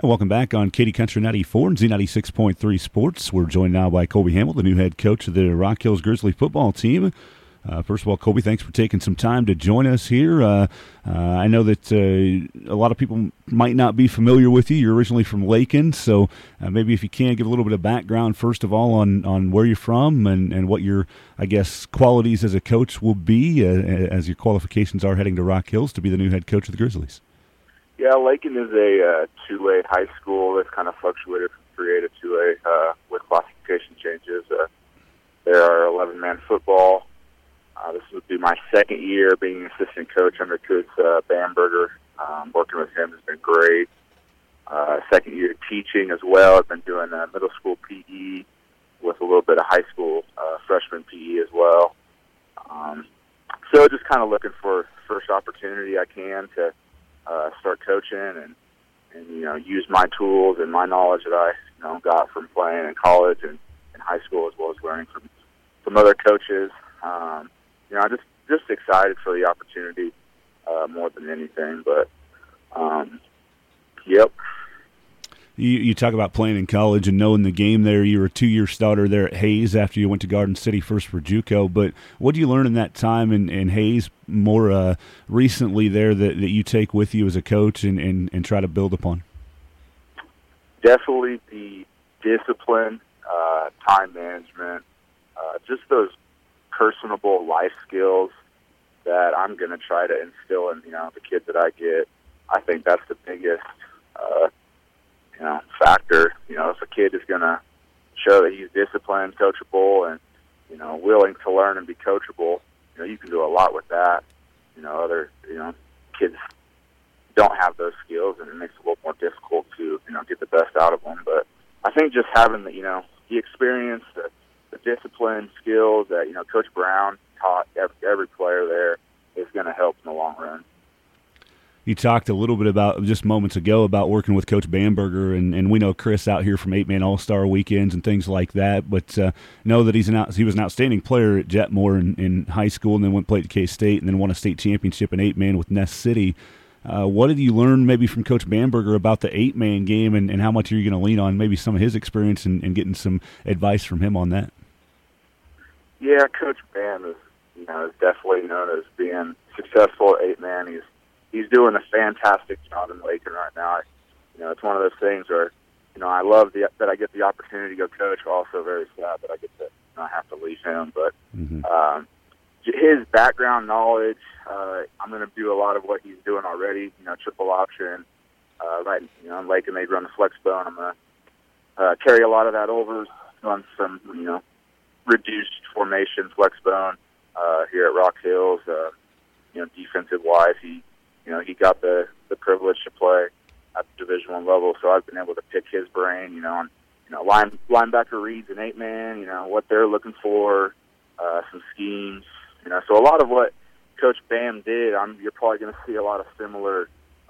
Welcome back on Katy Country 94 and Z96.3 Sports. We're joined now by Colby Hamill, the new head coach of the Rock Hills Grizzly football team. First of all, Colby, thanks for taking some time to join us here. I know that a lot of people might not be familiar with you. You're originally from Lakin, so maybe if you can, give a little bit of background, first of all, on where you're from and what your, I guess, qualities as a coach will be as your qualifications are heading to Rock Hills to be the new head coach of the Grizzlies. Yeah, Lakin is a 2A high school that's kind of fluctuated from 3A to 2A with classification changes. There are 11-man football. This would be my second year being an assistant coach under Coach Bamberger. Working with him has been great. Second year teaching as well. I've been doing middle school PE with a little bit of high school freshman PE as well. So just kind of looking for first opportunity I can to start coaching and use my tools and my knowledge that I got from playing in college and in high school, as well as learning from other coaches. I'm just excited for the opportunity more than anything. But yep. You talk about playing in college and knowing the game there. You were a 2-year starter there at Hayes after you went to Garden City first for JUCO. But what did you learn in that time in Hayes more recently there that you take with you as a coach and try to build upon? Definitely the discipline, time management, just those personable life skills that I'm going to try to instill in the kids that I get. I think that's the biggest factor. If a kid is going to show that he's disciplined, coachable, and willing to learn and be coachable, you can do a lot with that. Other kids don't have those skills, and it makes it a little more difficult to get the best out of them. But I think just having the experience, the discipline, skills that Coach Brown taught every player there is going to help in the long run. You talked a little bit about just moments ago about working with Coach Bamberger, and we know Chris out here from 8-man All-Star weekends and things like that, but know that he was an outstanding player at Jetmore in high school and then went played at K-State and then won a state championship in 8-man with Ness City. What did you learn maybe from Coach Bamberger about the 8-man game, and how much are you going to lean on maybe some of his experience and getting some advice from him on that? Yeah, Coach Bam is definitely known as being successful at 8-man. He's doing a fantastic job in Lakin right now. It's one of those things where, I love that I get the opportunity to go coach. I'm also very sad that I get to not have to leave him. But his background knowledge, I'm going to do a lot of what he's doing already. Triple option. Right, in Lakin they run the flex bone. I'm going to carry a lot of that over on some, reduced formation flex bone here at Rock Hills. Defensive wise, he got the privilege to play at the Division I level, so I've been able to pick his brain, on linebacker reads and 8-man, what they're looking for, some schemes, So a lot of what Coach Bam did, you're probably going to see a lot of similar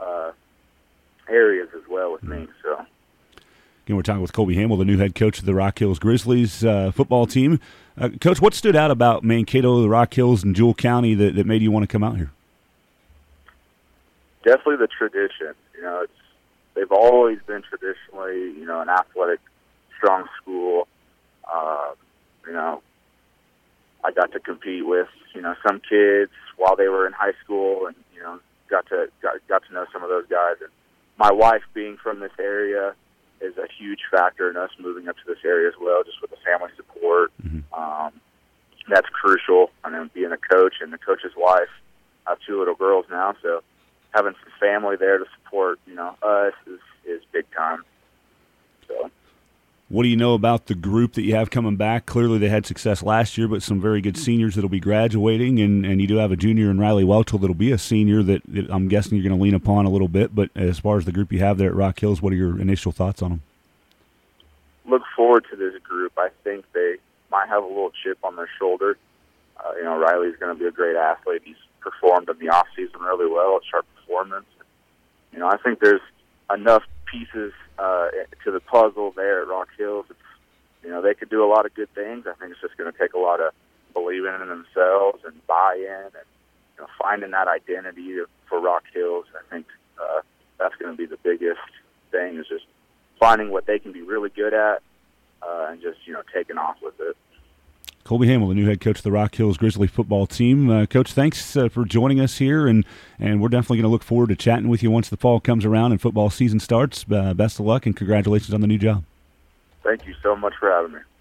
areas as well with me. So. Again, we're talking with Colby Hamill, the new head coach of the Rock Hills Grizzlies football team. Coach, what stood out about Mankato, the Rock Hills, and Jewell County that made you want to come out here? Definitely the tradition. They've always been traditionally, an athletic, strong school. I got to compete with, some kids while they were in high school, and got to know some of those guys. And my wife being from this area is a huge factor in us moving up to this area as well, just with the family support. That's crucial. Being a coach and the coach's wife, I have 2 little girls now, so having some family there to support, us is big time. So, what do you know about the group that you have coming back? Clearly, they had success last year, but some very good seniors that'll be graduating, and you do have a junior in Riley Welchel that'll be a senior that I'm guessing you're going to lean upon a little bit. But as far as the group you have there at Rock Hills, what are your initial thoughts on them? Look forward to this group. I think they might have a little chip on their shoulder. Riley's going to be a great athlete. He's performed in the off season really well, a sharp performance. I think there's enough pieces to the puzzle there at Rock Hills. They could do a lot of good things. I think it's just going to take a lot of believing in themselves and buy-in and finding that identity for Rock Hills. I think that's going to be the biggest thing, is just finding what they can be really good at and just, taking off with it. Colby Hamill, the new head coach of the Rock Hills Grizzly football team. Coach, thanks for joining us here, and we're definitely going to look forward to chatting with you once the fall comes around and football season starts. Best of luck and congratulations on the new job. Thank you so much for having me.